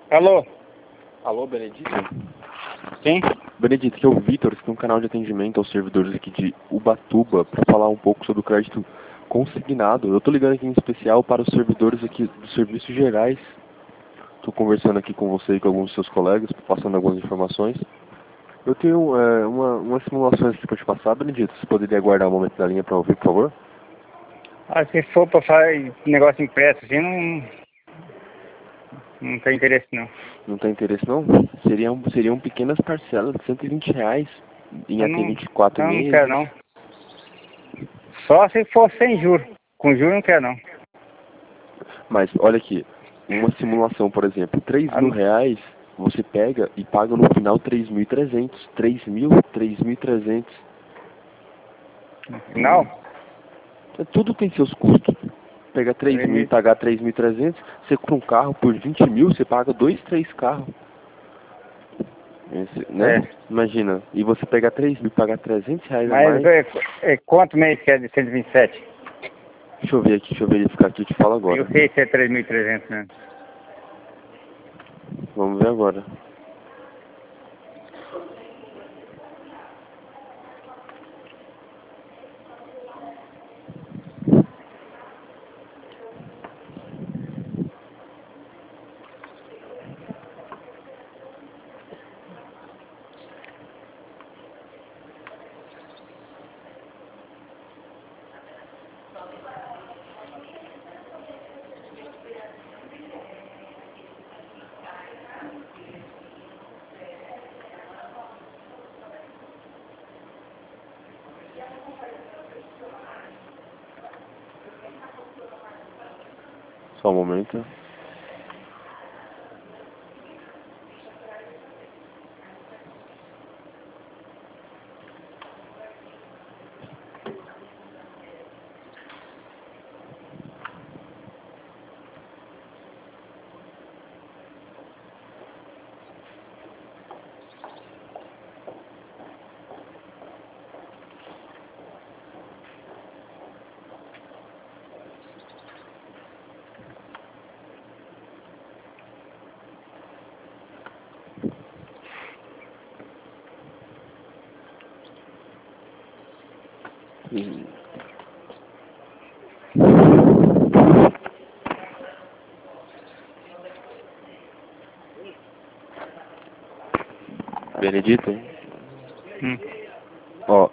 Alô? Alô, Benedito? Sim? Benedito, aqui é o Vitor, que tem um canal de atendimento aos servidores aqui de Ubatuba para falar um pouco sobre o crédito consignado. Eu tô ligando aqui em especial para os servidores aqui dos serviços gerais. Tô conversando aqui com você e com alguns dos seus colegas, passando algumas informações. Eu tenho umas simulações aqui para te passar, Benedito. Você poderia aguardar um momento na linha para ouvir, por favor? Se for pra fazer negócio impresso assim, não tem interesse não. Não tem interesse não? Seriam pequenas parcelas de R$ 120 em Eu até não, 24 não quero meses. não. Só se for sem juros. Com juros não quero não. Mas olha aqui, uma simulação, por exemplo, R$ 3.000, você pega e paga no final 3.300. 3.300. No final, Tudo tem seus custos. Pegar 3.000 e pagar 3.300, você compra um carro por 20.000, você paga 2, 3 carros. Né? Imagina, e você pegar 3.000 e pagar R$ 300 a mas mais. quanto mês que é de 127? Deixa eu ver aqui, deixa eu verificar aqui, eu te falo agora. Eu sei se é 3.300 mesmo. Vamos ver agora. Só um momento. Benedito? Ó.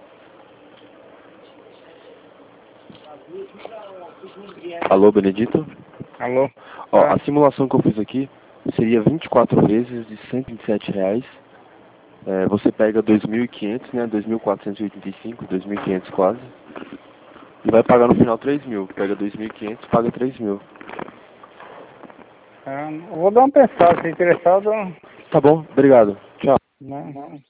Alô, Benedito? Alô? Ó, a simulação que eu fiz aqui seria 24 vezes de R$ 127. Você pega 2.500, né? 2.485, 2.500 quase. E vai pagar no final 3.000. Pega 2.500, paga 3.000. Eu vou dar uma pensada, se interessado, Tá bom, obrigado. Tchau. né?